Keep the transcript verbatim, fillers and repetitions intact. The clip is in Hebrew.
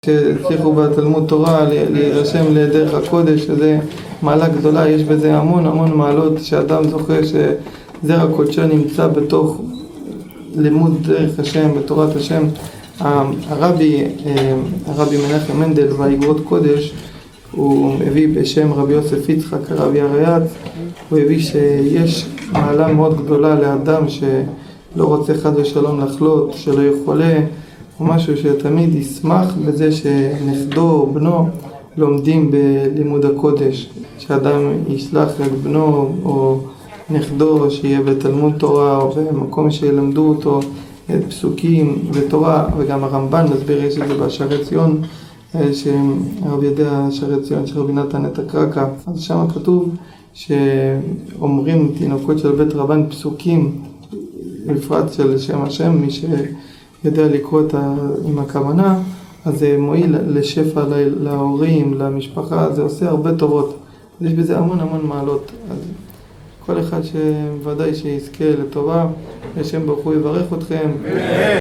שהצליחו בתלמוד תורה להירשם לדרך הקודש, שזה מעלה גדולה, יש בזה המון המון מעלות, שאדם זוכה שזרע קודשו נמצא בתוך לימוד דרך השם, בתורת השם. הרבי, הרבי מנחם מנדל באגרות קודש, הוא הביא בשם רבי יוסף יצחק הרבי הרי"צ, הוא הביא שיש מעלה מאוד גדולה לאדם שלא רוצה חד ושלום לחלות, שלא יכולה, או משהו שתמיד ישמח בזה שנכדו או בנו לומדים בלימוד הקודש, שאדם ישלח את בנו או נכדו שיהיה בתלמוד תורה או במקום שילמדו אותו את פסוקים ותורה. וגם הרמב"ן מסביר, יש את זה בשערי ציון, שהרב יודע שערי ציון של רבי נתן את הקרקע, אז שם כתוב שאומרים תינוקות של בית רבן פסוקים בפרט של שם השם, מי שיודע לקרוא עם הכוונה, אז זה מועיל לשפע להורים, למשפחה, זה עושה הרבה טובות, יש בזה המון המון מעלות. אז כל אחד שוודאי שיזכה לטובה, השם ברוך הוא יברך אתכם.